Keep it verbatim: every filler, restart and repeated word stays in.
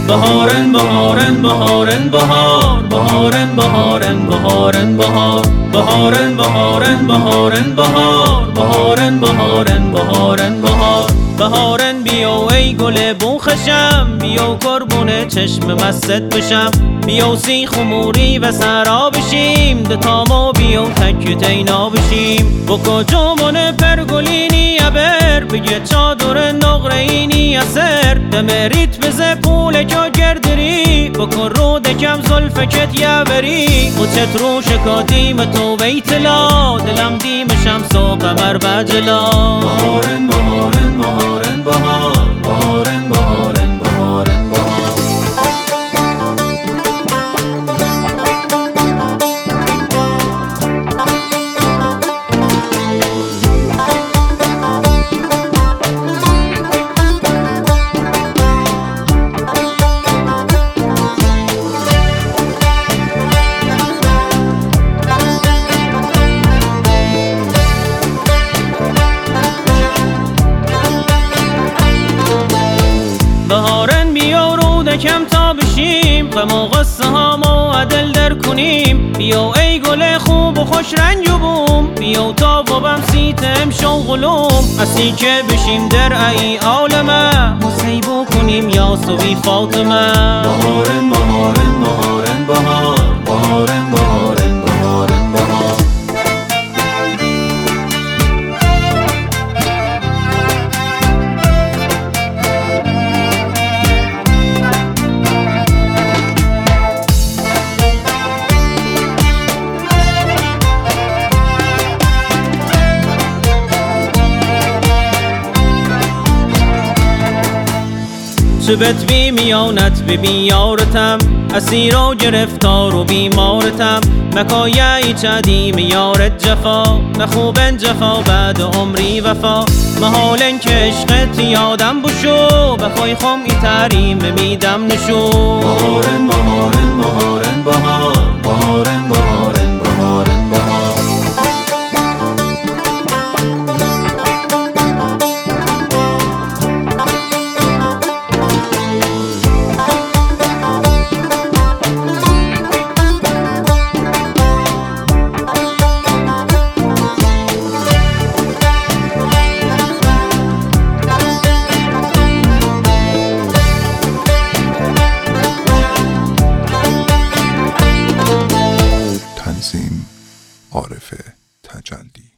بهارن بهارن بهارن بهار بهارن بهارن بهارن بهار بهارن بهارن بهارن بهار بهارن بهارن بهارن بهار بهارن بیا ای گل بوخشم بیا قربون چشم مست بشم بیا سیخ و موری و سرا بشیم دتامو بیا تک تینا بشیم بکو جامون پرگلینی ابر بگه چادر نقرینی اثر دمریت بزه پول که گردری بکن رو دکم زلفکت یابری و چت رو شکاتیم تو بیتلا دلم دیم شمس و قمر بجلا بهارن بهارن بهارن بهار بهارن بهارن بهارن بهار بهارن بیا رو دکم تا بشیم غم و غصه هامو عدل در کنیم بیا ای گل خوب و خوش رنگ و بوم بیا تا و بم سیتم شوغلوم اسی که بشیم در ای عالمه مصیبو کنیم یا سوی فاطمه بهارن بهارن بهارن بهار بهارن بهارن بهارن بهار شبت بی میانت به بیارتم اسیر و گرفتار و بیمارتم مکایه چدیم یارت جفا نخوبن جفا بعد عمری وفا محالن که عشقت یادم بشو بخوای خم ای تریم میدم نشو بهارن بهارن بهارن بهار بهارن بهارن بهارن بهار تنظیم عارف تجلی.